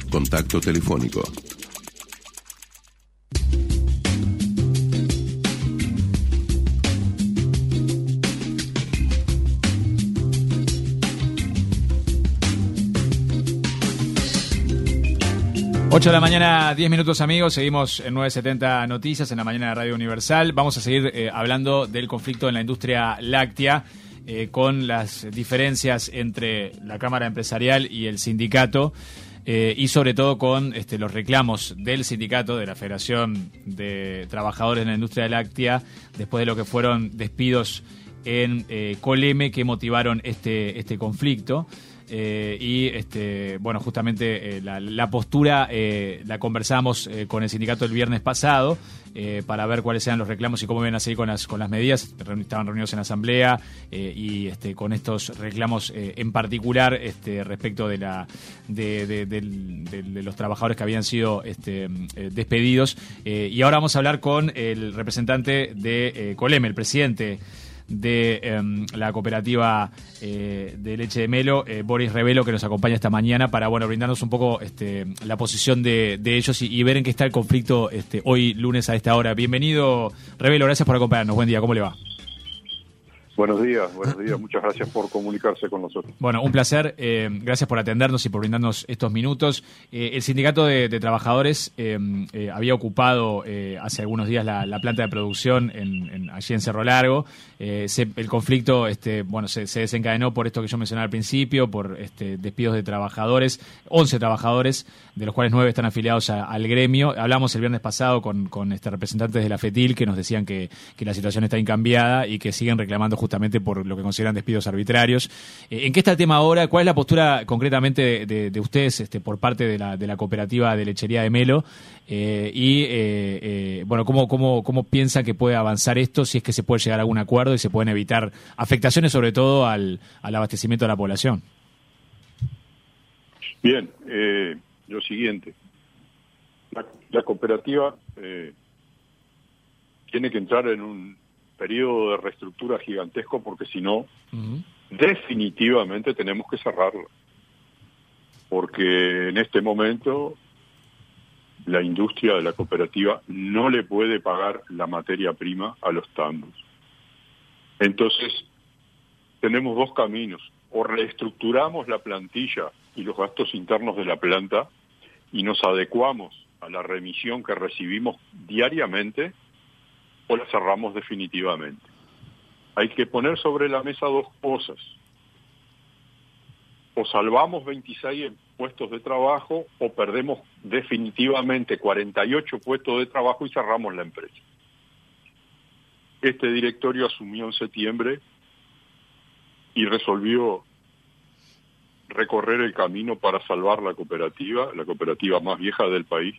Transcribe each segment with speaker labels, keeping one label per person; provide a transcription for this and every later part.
Speaker 1: Contacto telefónico.
Speaker 2: Ocho de la mañana, 10 minutos, amigos. Seguimos en 970 Noticias, en la mañana de Radio Universal. Vamos a seguir hablando del conflicto en la industria láctea, con las diferencias entre la Cámara Empresarial y el sindicato, y sobre todo con los reclamos del sindicato, de la Federación de Trabajadores en la Industria Láctea, después de lo que fueron despidos en Coleme, que motivaron este conflicto. Bueno, justamente la postura la conversamos con el sindicato el viernes pasado, para ver cuáles eran los reclamos y cómo iban a seguir con las medidas. Estaban reunidos en la asamblea, y con estos reclamos en particular, respecto de los trabajadores que habían sido despedidos. Y ahora vamos a hablar con el representante de Coleme, el presidente de la cooperativa de leche de Melo, Boris Revelo, que nos acompaña esta mañana para brindarnos un poco la posición de ellos y ver en qué está el conflicto hoy lunes a esta hora. Bienvenido, Revelo, gracias por acompañarnos. Buen día, ¿cómo le va?
Speaker 3: Buenos días, muchas gracias por comunicarse con nosotros.
Speaker 2: Bueno, un placer, gracias por atendernos y por brindarnos estos minutos. El sindicato de trabajadores había ocupado hace algunos días la planta de producción allí en Cerro Largo. El conflicto se desencadenó por esto que yo mencionaba al principio, por despidos de trabajadores, 11 trabajadores, de los cuales 9 están afiliados al gremio. Hablamos el viernes pasado con representantes de la FETIL que nos decían que la situación está incambiada y que siguen reclamando justamente por lo que consideran despidos arbitrarios. ¿En qué está el tema ahora? ¿Cuál es la postura concretamente de ustedes por parte de la cooperativa de lechería de Melo? ¿Cómo piensan que puede avanzar esto, si es que se puede llegar a algún acuerdo y se pueden evitar afectaciones sobre todo al abastecimiento de la población?
Speaker 3: Bien, lo siguiente. La cooperativa tiene que entrar en un periodo de reestructura gigantesco, porque si no, definitivamente tenemos que cerrarlo. Porque en este momento la industria de la cooperativa no le puede pagar la materia prima a los tambos. Entonces, tenemos dos caminos. O reestructuramos la plantilla y los gastos internos de la planta y nos adecuamos a la remisión que recibimos diariamente, o la cerramos definitivamente. Hay que poner sobre la mesa dos cosas. O salvamos 26 puestos de trabajo, o perdemos definitivamente 48 puestos de trabajo y cerramos la empresa. Este directorio asumió en septiembre y resolvió recorrer el camino para salvar la cooperativa más vieja del país.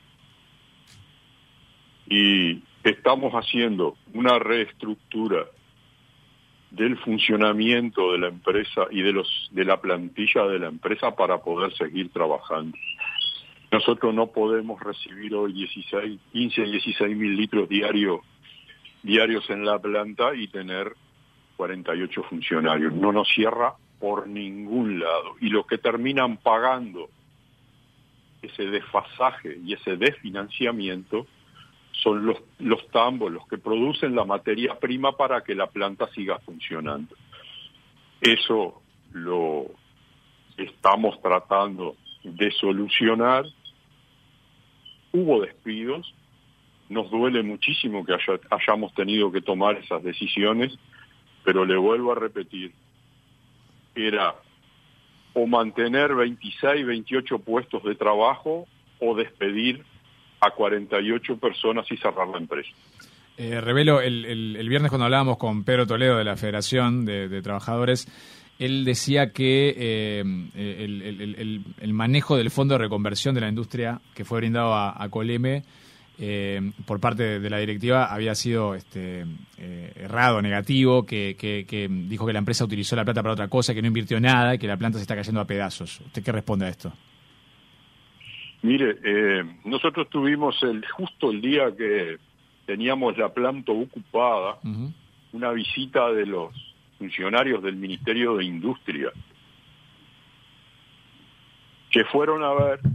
Speaker 3: Y estamos haciendo una reestructura del funcionamiento de la empresa y de la plantilla de la empresa para poder seguir trabajando. Nosotros no podemos recibir hoy 15 a 16 mil litros diarios en la planta y tener 48 funcionarios. No nos cierra por ningún lado. Y los que terminan pagando ese desfasaje y ese desfinanciamiento son los tambos, los que producen la materia prima para que la planta siga funcionando. Eso lo estamos tratando de solucionar. Hubo despidos, nos duele muchísimo que hayamos tenido que tomar esas decisiones, pero le vuelvo a repetir, era o mantener 26, 28 puestos de trabajo o despedir a 48 personas y cerrar la empresa.
Speaker 2: Revelo, el viernes cuando hablábamos con Pedro Toledo de la Federación de Trabajadores, él decía que el manejo del fondo de reconversión de la industria que fue brindado a Coleme por parte de la directiva había sido errado, negativo, que dijo que la empresa utilizó la plata para otra cosa, que no invirtió nada y que la planta se está cayendo a pedazos. ¿Usted qué responde a esto?
Speaker 3: Mire, nosotros tuvimos justo el día que teníamos la planta ocupada, una visita de los funcionarios del Ministerio de Industria, que fueron a ver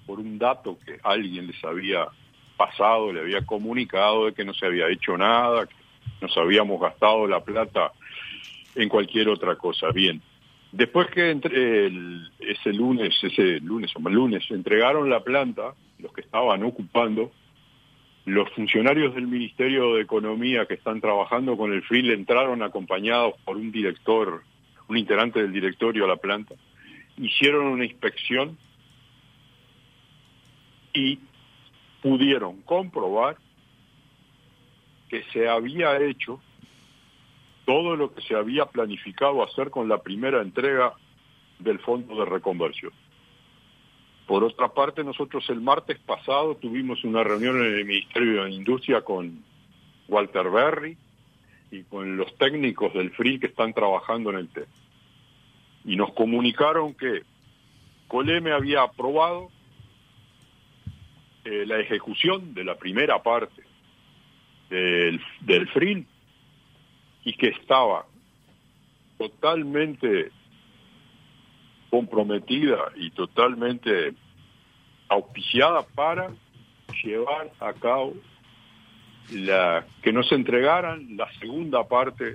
Speaker 3: por un dato que alguien les había pasado, le había comunicado de que no se había hecho nada, que nos habíamos gastado la plata en cualquier otra cosa. Bien, después que ese lunes entregaron la planta, los que estaban ocupando, los funcionarios del Ministerio de Economía que están trabajando con el FRIL entraron acompañados por un integrante del directorio a la planta, hicieron una inspección y pudieron comprobar que se había hecho todo lo que se había planificado hacer con la primera entrega del Fondo de Reconversión. Por otra parte, nosotros el martes pasado tuvimos una reunión en el Ministerio de Industria con Walter Berry y con los técnicos del FRIL que están trabajando en el tema. Y nos comunicaron que Coleme había aprobado la ejecución de la primera parte del FRIL y que estaba totalmente comprometida y totalmente auspiciada para llevar a cabo que nos entregaran la segunda parte,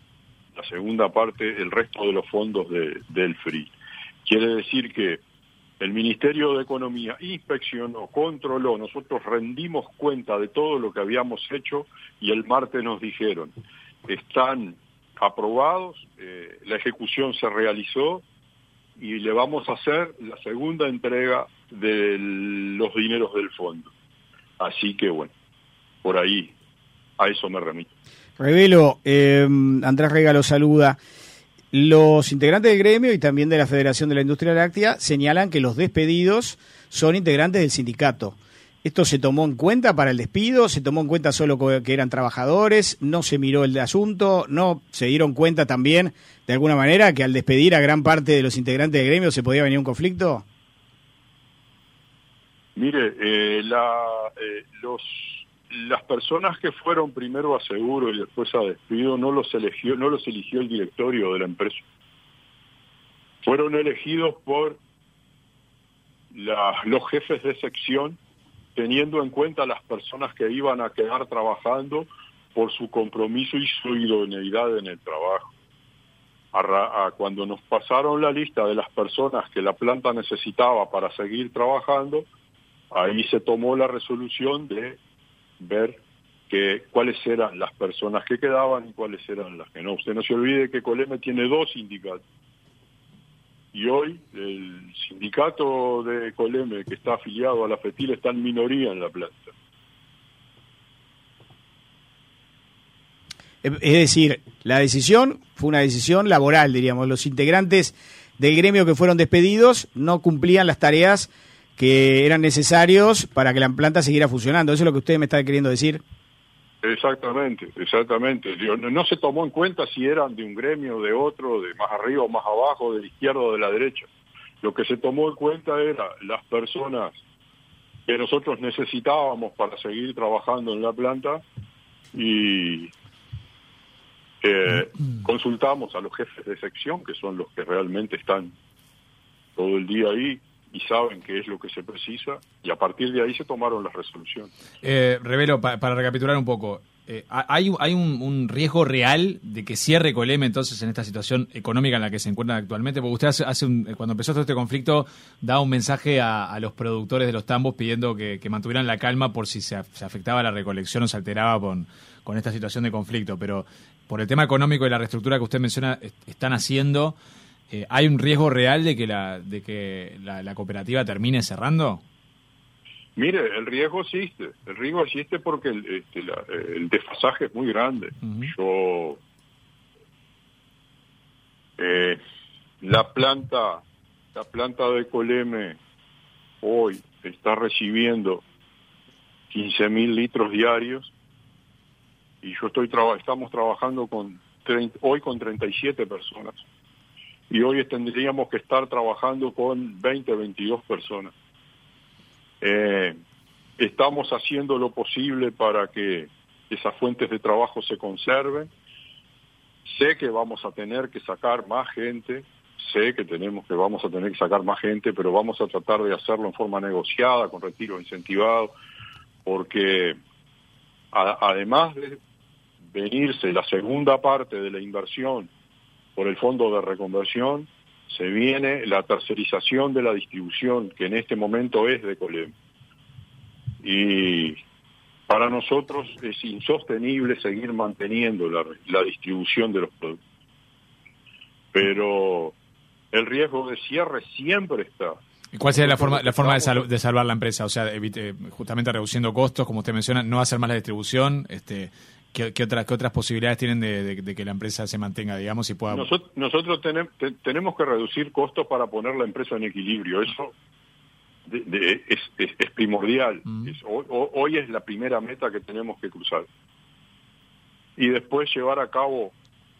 Speaker 3: el resto de los fondos del FRIL. Quiere decir que el Ministerio de Economía inspeccionó, controló, nosotros rendimos cuenta de todo lo que habíamos hecho y el martes nos dijeron, están aprobados, la ejecución se realizó y le vamos a hacer la segunda entrega de los dineros del fondo. Así que bueno, por ahí, a eso me remito.
Speaker 1: Revelo, Andrés Rega lo saluda. Los integrantes del gremio y también de la Federación de la Industria Láctea señalan que los despedidos son integrantes del sindicato. ¿Esto se tomó en cuenta para el despido? ¿Se tomó en cuenta solo que eran trabajadores? ¿No se miró el asunto? ¿No se dieron cuenta también, de alguna manera, que al despedir a gran parte de los integrantes del gremio se podía venir un conflicto?
Speaker 3: Mire, las personas que fueron primero a seguro y después a despido no los eligió el directorio de la empresa. Fueron elegidos por los jefes de sección, teniendo en cuenta las personas que iban a quedar trabajando por su compromiso y su idoneidad en el trabajo. Cuando nos pasaron la lista de las personas que la planta necesitaba para seguir trabajando, ahí se tomó la resolución de ver cuáles eran las personas que quedaban y cuáles eran las que no. Usted no se olvide que Coleme tiene 2 sindicatos. Y hoy el sindicato de Coleme, que está afiliado a la FETIL, está en minoría en la planta.
Speaker 1: Es decir, la decisión fue una decisión laboral, diríamos. Los integrantes del gremio que fueron despedidos no cumplían las tareas que eran necesarios para que la planta siguiera funcionando. ¿Eso es lo que usted me está queriendo decir?
Speaker 3: Exactamente. No se tomó en cuenta si eran de un gremio, de otro, de más arriba o más abajo, de la izquierda o de la derecha. Lo que se tomó en cuenta era las personas que nosotros necesitábamos para seguir trabajando en la planta y consultamos a los jefes de sección, que son los que realmente están todo el día ahí y saben qué es lo que se precisa, y a partir de ahí se tomaron las resoluciones.
Speaker 2: Revelo, para recapitular un poco, ¿hay un riesgo real de que cierre Coleme entonces en esta situación económica en la que se encuentran actualmente? Porque usted cuando empezó todo este conflicto daba un mensaje a los productores de los tambos pidiendo que mantuvieran la calma por si se afectaba la recolección o se alteraba con esta situación de conflicto, pero por el tema económico y la reestructura que usted menciona están haciendo, ¿hay un riesgo real de que la cooperativa termine cerrando?
Speaker 3: Mire, el riesgo existe porque el desfasaje es muy grande. Uh-huh. La planta de Coleme hoy está recibiendo 15.000 litros diarios y estamos trabajando hoy con 37 personas. Y hoy tendríamos que estar trabajando con 22 personas. Estamos haciendo lo posible para que esas fuentes de trabajo se conserven. Sé que vamos a tener que sacar más gente sé que vamos a tener que sacar más gente, pero vamos a tratar de hacerlo en forma negociada, con retiro incentivado, porque además de venirse la segunda parte de la inversión por el fondo de reconversión, se viene la tercerización de la distribución, que en este momento es de Colem. Y para nosotros es insostenible seguir manteniendo la distribución de los productos. Pero el riesgo de cierre siempre está.
Speaker 2: ¿Y cuál sería la forma de salvar la empresa? O sea, justamente reduciendo costos, como usted menciona, no hacer más la distribución. ¿Qué otras posibilidades tienen de que la empresa se mantenga, digamos, y pueda...?
Speaker 3: Nosotros tenemos que reducir costos para poner la empresa en equilibrio. Eso es primordial. Hoy es la primera meta que tenemos que cruzar. Y después llevar a cabo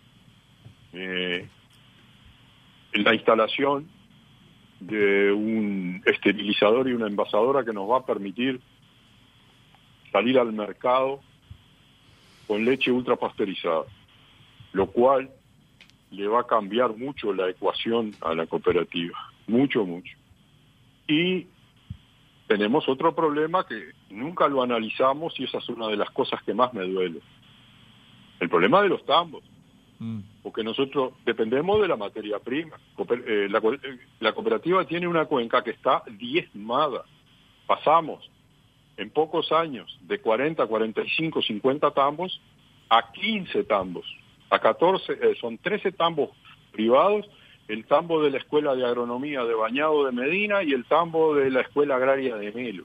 Speaker 3: la instalación de un esterilizador y una envasadora que nos va a permitir salir al mercado con leche ultrapasteurizada, lo cual le va a cambiar mucho la ecuación a la cooperativa, mucho. Y tenemos otro problema que nunca lo analizamos y esa es una de las cosas que más me duele. El problema de los tambos. Porque nosotros dependemos de la materia prima. La cooperativa tiene una cuenca que está diezmada. Pasamos en pocos años de 40, 45, 50 tambos a 15 tambos, a 14, son 13 tambos privados, el tambo de la Escuela de Agronomía de Bañado de Medina y el tambo de la Escuela Agraria de Melo.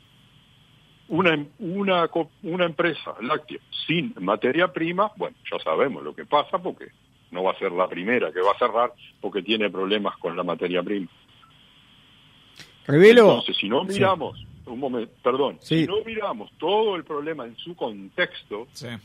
Speaker 3: Una empresa láctea sin materia prima, bueno, ya sabemos lo que pasa porque no va a ser la primera que va a cerrar porque tiene problemas con la materia prima.
Speaker 1: Revelo.
Speaker 3: Entonces, si no miramos, sí. Un momento, perdón, si no miramos todo el problema en su contexto, son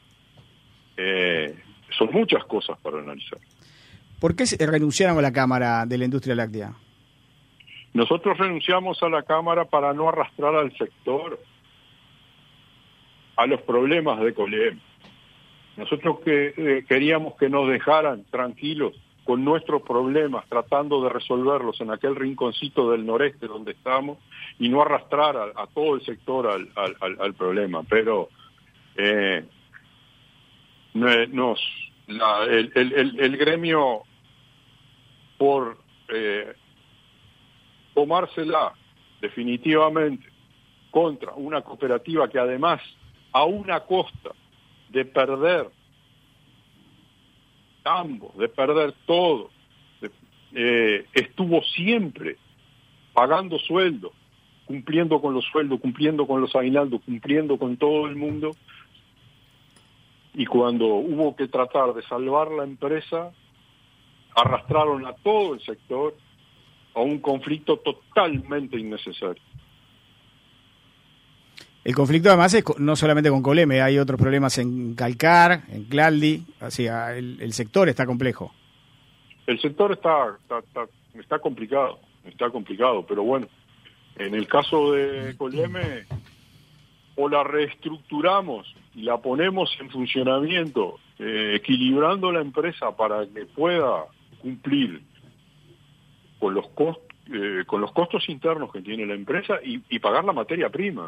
Speaker 3: muchas cosas para analizar.
Speaker 1: ¿Por qué renunciaron a la Cámara de la Industria Láctea?
Speaker 3: Nosotros renunciamos a la Cámara para no arrastrar al sector a los problemas de Colem. Nosotros queríamos que nos dejaran tranquilos con nuestros problemas, tratando de resolverlos en aquel rinconcito del noreste donde estamos y no arrastrar a todo el sector al problema. Pero el gremio, por tomársela definitivamente contra una cooperativa que además, a una costa de perder ambos, de perder todo, estuvo siempre pagando sueldos, cumpliendo con los sueldos, cumpliendo con los aguinaldos, cumpliendo con todo el mundo, y cuando hubo que tratar de salvar la empresa, arrastraron a todo el sector a un conflicto totalmente innecesario.
Speaker 1: El conflicto además es no solamente con Coleme, hay otros problemas en Calcar, en Claldi, así el sector está complejo.
Speaker 3: El sector está complicado, pero bueno, en el caso de Coleme, o la reestructuramos y la ponemos en funcionamiento, equilibrando la empresa para que pueda cumplir con los costos internos que tiene la empresa y pagar la materia prima.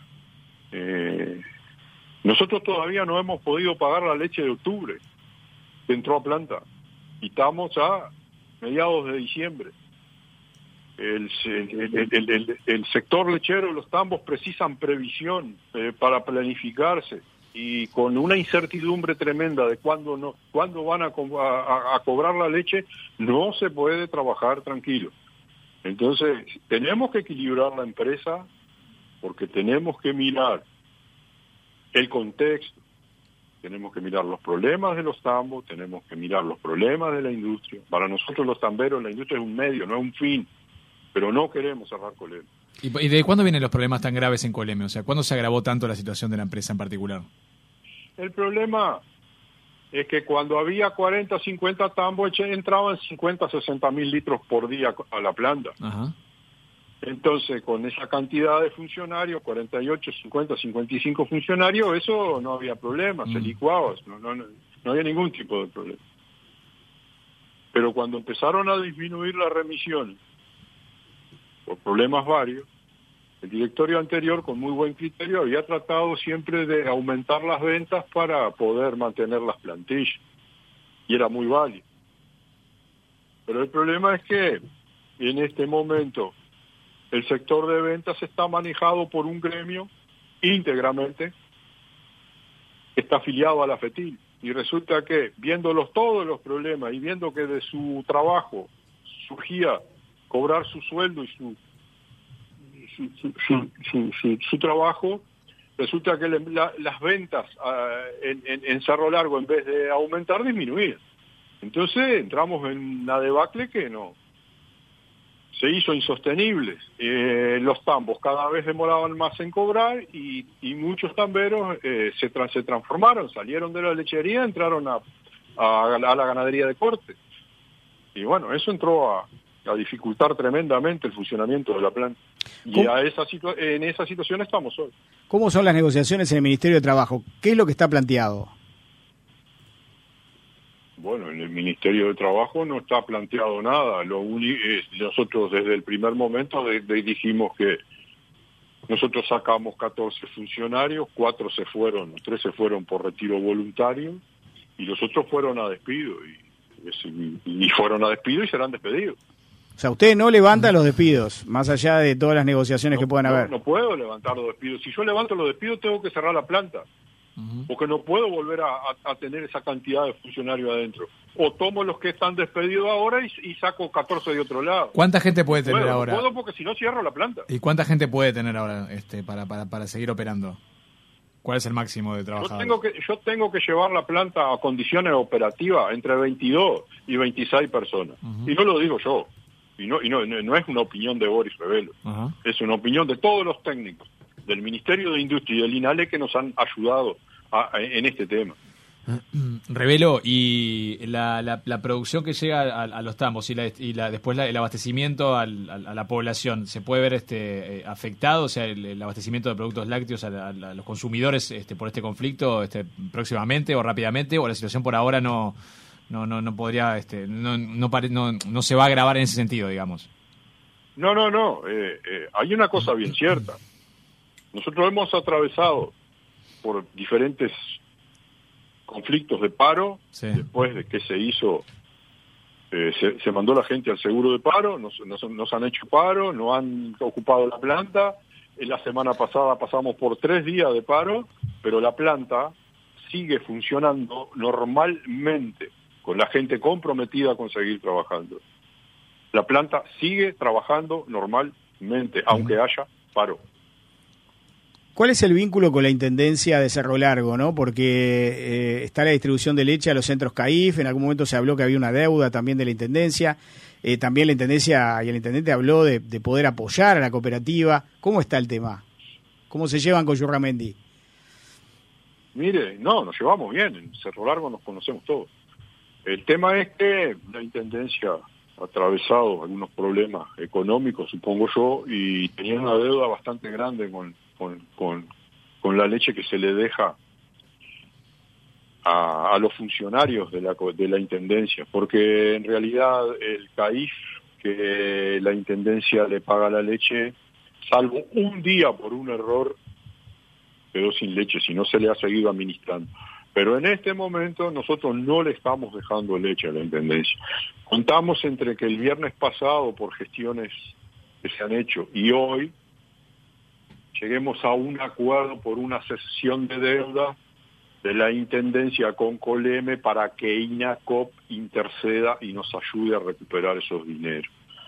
Speaker 3: Nosotros todavía no hemos podido pagar la leche de octubre que entró a planta y estamos a mediados de diciembre. El sector lechero, los tambos precisan previsión para planificarse y con una incertidumbre tremenda de cuándo van a cobrar la leche, no se puede trabajar tranquilo. Entonces tenemos que equilibrar la empresa porque tenemos que mirar el contexto, tenemos que mirar los problemas de los tambos, tenemos que mirar los problemas de la industria. Para nosotros los tamberos, la industria es un medio, no es un fin, pero no queremos cerrar Coleme.
Speaker 2: ¿Y de cuándo vienen los problemas tan graves en Coleme? O sea, ¿cuándo se agravó tanto la situación de la empresa en particular?
Speaker 3: El problema es que cuando había 40, 50 tambos, entraban 50, 60 mil litros por día a la planta. Ajá. Entonces, con esa cantidad de funcionarios, 48, 50, 55 funcionarios, eso no había problema, se licuaba, no había ningún tipo de problema. Pero cuando empezaron a disminuir las remisiones, por problemas varios, el directorio anterior, con muy buen criterio, había tratado siempre de aumentar las ventas para poder mantener las plantillas. Y era muy válido. Pero el problema es que en este momento el sector de ventas está manejado por un gremio íntegramente que está afiliado a la FETIL. Y resulta que, viéndolos todos los problemas y viendo que de su trabajo surgía cobrar su sueldo y su trabajo, resulta que las ventas en Cerro Largo, en vez de aumentar, disminuían. Entonces entramos en una debacle que no se hizo insostenible. Los tambos cada vez demoraban más en cobrar y muchos tamberos se transformaron, salieron de la lechería, entraron a la ganadería de corte. Y bueno, eso entró a dificultar tremendamente el funcionamiento de la planta. Y en esa situación estamos hoy.
Speaker 1: ¿Cómo son las negociaciones en el Ministerio de Trabajo? ¿Qué es lo que está planteado?
Speaker 3: Bueno, en el Ministerio de Trabajo no está planteado nada. Nosotros desde el primer momento dijimos que nosotros sacamos 14 funcionarios, 3 se fueron por retiro voluntario y los otros fueron a despido. Y fueron a despido y serán despedidos.
Speaker 1: O sea, usted no levanta los despidos, más allá de todas las negociaciones que puedan haber.
Speaker 3: No puedo levantar los despidos. Si yo levanto los despidos, tengo que cerrar la planta. Porque no puedo volver a tener esa cantidad de funcionarios adentro. O tomo los que están despedidos ahora y saco 14 de otro lado.
Speaker 2: ¿Cuánta gente puede tener ahora?
Speaker 3: No puedo porque si no cierro la planta.
Speaker 2: ¿Y cuánta gente puede tener ahora para seguir operando? ¿Cuál es el máximo de trabajadores?
Speaker 3: Yo tengo que llevar la planta a condiciones operativas entre 22 y 26 personas. Y no lo digo yo. Y no es una opinión de Boris Revelo. Es una opinión de todos los técnicos del Ministerio de Industria y del INALE que nos han ayudado en este tema.
Speaker 2: Revelo, y la producción que llega a los tambos y después el abastecimiento a la población, ¿se puede ver afectado? O sea, el abastecimiento de productos lácteos a los consumidores por este conflicto próximamente o rápidamente, o la situación por ahora no podría, no se va a agravar en ese sentido, digamos.
Speaker 3: No. Hay una cosa bien cierta. Nosotros hemos atravesado por diferentes conflictos de paro, sí. Después de que se hizo, se mandó la gente al seguro de paro, nos han hecho paro, no han ocupado la planta. La semana pasada pasamos por 3 días de paro, pero la planta sigue funcionando normalmente, con la gente comprometida con seguir trabajando. La planta sigue trabajando normalmente, aunque haya paro.
Speaker 1: ¿Cuál es el vínculo con la Intendencia de Cerro Largo, no? Porque está la distribución de leche a los centros CAIF, en algún momento se habló que había una deuda también de la Intendencia, también la Intendencia y el Intendente habló de poder apoyar a la cooperativa. ¿Cómo está el tema? ¿Cómo se llevan con Yurramendi?
Speaker 3: Mire, nos llevamos bien, en Cerro Largo nos conocemos todos. El tema es que la Intendencia ha atravesado algunos problemas económicos, supongo yo, y tenía una deuda bastante grande con la leche que se le deja a los funcionarios de la Intendencia, porque en realidad el CAIF que la Intendencia le paga la leche, salvo un día por un error, quedó sin leche, si no se le ha seguido administrando. Pero en este momento nosotros no le estamos dejando leche a la Intendencia. Contamos entre que el viernes pasado, por gestiones que se han hecho, y hoy, lleguemos a un acuerdo por una cesión de deuda de la Intendencia con Coleme para que INACOP interceda y nos ayude a recuperar esos dineros.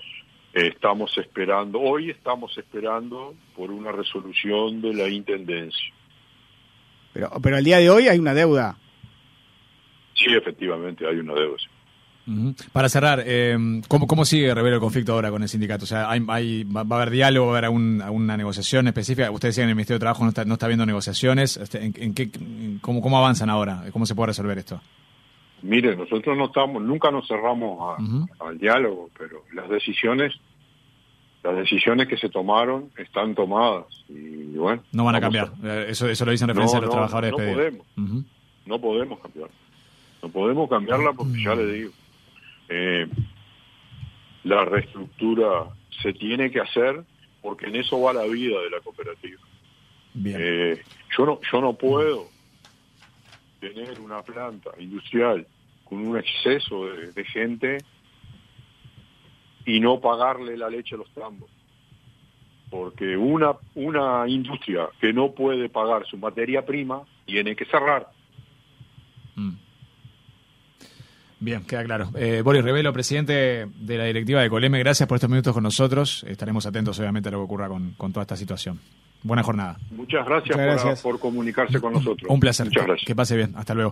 Speaker 3: Hoy estamos esperando por una resolución de la Intendencia.
Speaker 1: Pero al día de hoy hay una deuda.
Speaker 3: Sí, efectivamente hay una deuda. Sí.
Speaker 2: Para cerrar, ¿cómo sigue Revelo el conflicto ahora con el sindicato? O sea, ¿va a haber diálogo, va a haber alguna negociación específica? Ustedes decían que en el Ministerio de Trabajo no está habiendo negociaciones. ¿Cómo avanzan ahora? ¿Cómo se puede resolver esto?
Speaker 3: Mire, nosotros nunca nos cerramos al diálogo, pero las decisiones que se tomaron están tomadas y bueno.
Speaker 2: No van a cambiar. Eso lo dicen en referencia a los trabajadores despedidos.
Speaker 3: No podemos cambiar. No podemos cambiarla porque ya le digo. La reestructura se tiene que hacer porque en eso va la vida de la cooperativa.
Speaker 2: Bien.
Speaker 3: Yo no puedo tener una planta industrial con un exceso de gente y no pagarle la leche a los tambos. Porque una industria que no puede pagar su materia prima tiene que cerrar.
Speaker 2: Bien, queda claro. Boris Revelo, presidente de la directiva de Coleme, gracias por estos minutos con nosotros. Estaremos atentos, obviamente, a lo que ocurra con toda esta situación. Buena jornada.
Speaker 3: Muchas gracias, por comunicarse con nosotros.
Speaker 2: Un placer.
Speaker 3: Muchas gracias.
Speaker 2: Que pase bien. Hasta luego.